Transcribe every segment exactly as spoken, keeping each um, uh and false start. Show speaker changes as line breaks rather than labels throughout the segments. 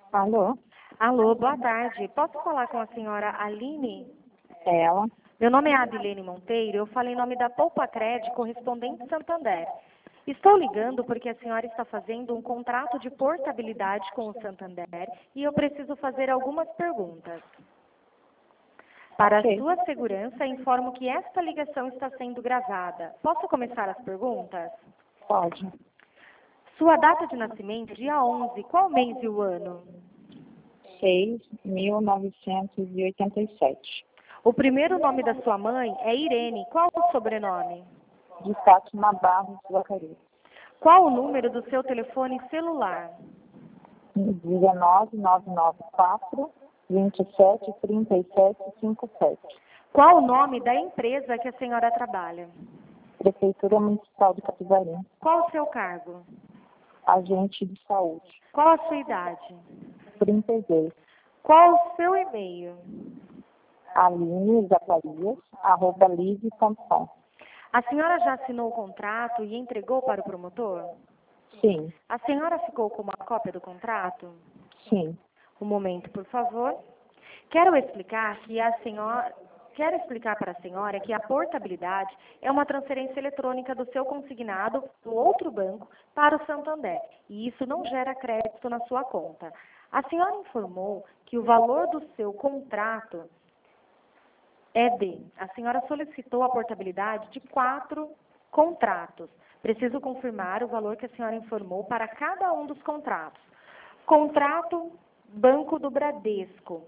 Alô?
Alô, boa tarde. Posso falar com a senhora Aline?
É ela?
Meu nome é Adilene Monteiro, eu falo em nome da Poupa Cred, correspondente Santander. Estou ligando porque a senhora está fazendo um contrato de portabilidade com o Santander e eu preciso fazer algumas perguntas. Para
Ok.
a sua segurança, informo que esta ligação está sendo gravada. Posso começar as perguntas?
Pode.
Sua data de nascimento, dia onze, qual mês e o ano?
seis mil novecentos e oitenta e sete.
O primeiro nome da sua mãe é Irene. Qual o sobrenome?
De Fátima Barros Zacarias.
Qual o número do seu telefone celular?
dezenove, nove nove quatro, vinte e sete, trinta e sete, cinquenta e sete.
Qual o nome da empresa que a senhora trabalha?
Prefeitura Municipal de Capivari.
Qual o seu cargo?
Agente de saúde.
Qual a sua idade?
trinta e dois.
Qual o seu e-mail?
Aline Zacarias, arroba live ponto com.
A senhora já assinou o contrato e entregou para o promotor?
Sim,
A senhora ficou com uma cópia do contrato?
sim.
Um momento, por favor. Quero explicar que a senhora... Quero explicar para a senhora que a portabilidade é uma transferência eletrônica do seu consignado do outro banco para o Santander, e isso não gera crédito na sua conta. A senhora informou que o valor do seu contrato é de... A senhora solicitou a portabilidade de quatro contratos. Preciso confirmar o valor que a senhora informou para cada um dos contratos. Contrato Banco do Bradesco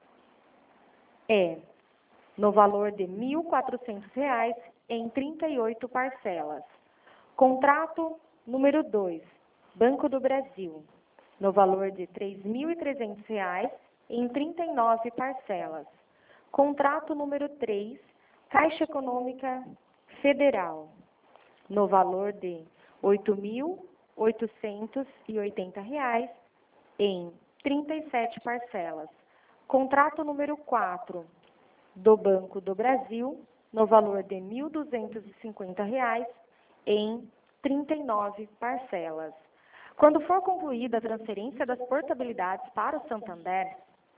é no valor de mil e quatrocentos reais em trinta e oito parcelas. Contrato número dois, Banco do Brasil, no valor de três mil e trezentos reais em trinta e nove parcelas. Contrato número três, Caixa Econômica Federal, no valor de oito mil oitocentos e oitenta reais em trinta e sete parcelas. Contrato número quatro, do Banco do Brasil, no valor de mil duzentos e cinquenta reais em trinta e nove parcelas. Quando for concluída a transferência das portabilidades para o Santander,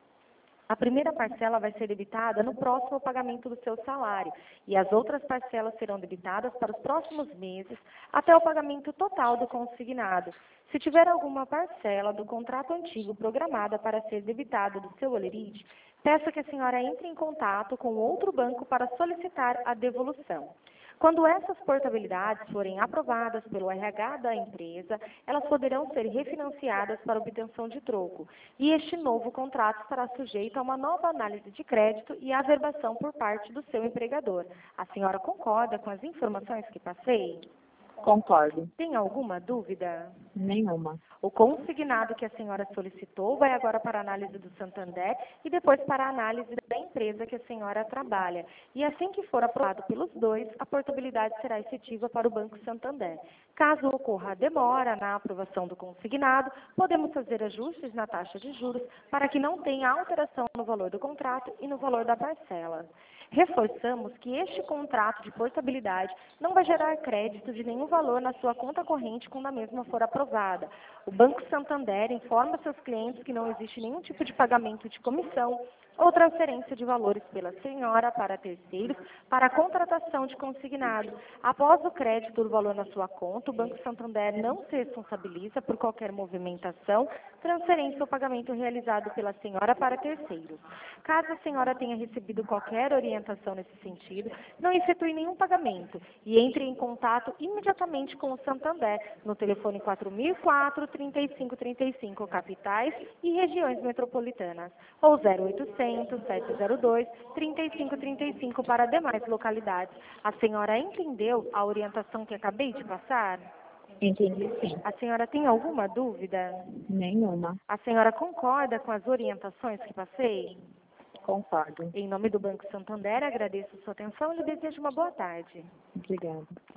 a primeira parcela vai ser debitada no próximo pagamento do seu salário e as outras parcelas serão debitadas para os próximos meses até o pagamento total do consignado. Se tiver alguma parcela do contrato antigo programada para ser debitada do seu holerite, peço que a senhora entre em contato com outro banco para solicitar a devolução. Quando essas portabilidades forem aprovadas pelo R H da empresa, elas poderão ser refinanciadas para obtenção de troco. E este novo contrato estará sujeito a uma nova análise de crédito e averbação por parte do seu empregador. A senhora concorda com as informações que passei?
Concordo.
Tem alguma dúvida?
Nenhuma.
O consignado que a senhora solicitou vai agora para a análise do Santander e depois para a análise da empresa que a senhora trabalha. E assim que for aprovado pelos dois, a portabilidade será efetiva para o Banco Santander. Caso ocorra a demora na aprovação do consignado, podemos fazer ajustes na taxa de juros para que não tenha alteração no valor do contrato e no valor da parcela. Reforçamos que este contrato de portabilidade não vai gerar crédito de nenhum valor na sua conta corrente quando a mesma for aprovada. O Banco Santander informa seus clientes que não existe nenhum tipo de pagamento de comissão ou transferência de valores pela senhora para terceiros para a contratação de consignado. Após o crédito do valor na sua conta, o Banco Santander não se responsabiliza por qualquer movimentação, transferência ou pagamento realizado pela senhora para terceiros. Caso a senhora tenha recebido qualquer orientação nesse sentido, não efetue nenhum pagamento e entre em contato imediatamente com o Santander no telefone quatro mil e quatro, trinta e cinco trinta e cinco, capitais e regiões metropolitanas, ou zero oitocentos, sete zero dois, trinta e cinco trinta e cinco para demais localidades. A senhora entendeu a orientação que acabei de passar?
Entendi, sim.
A senhora tem alguma dúvida?
Nenhuma.
A senhora concorda com as orientações que passei?
Concordo.
Em nome do Banco Santander, agradeço sua atenção e lhe desejo uma boa tarde.
Obrigada.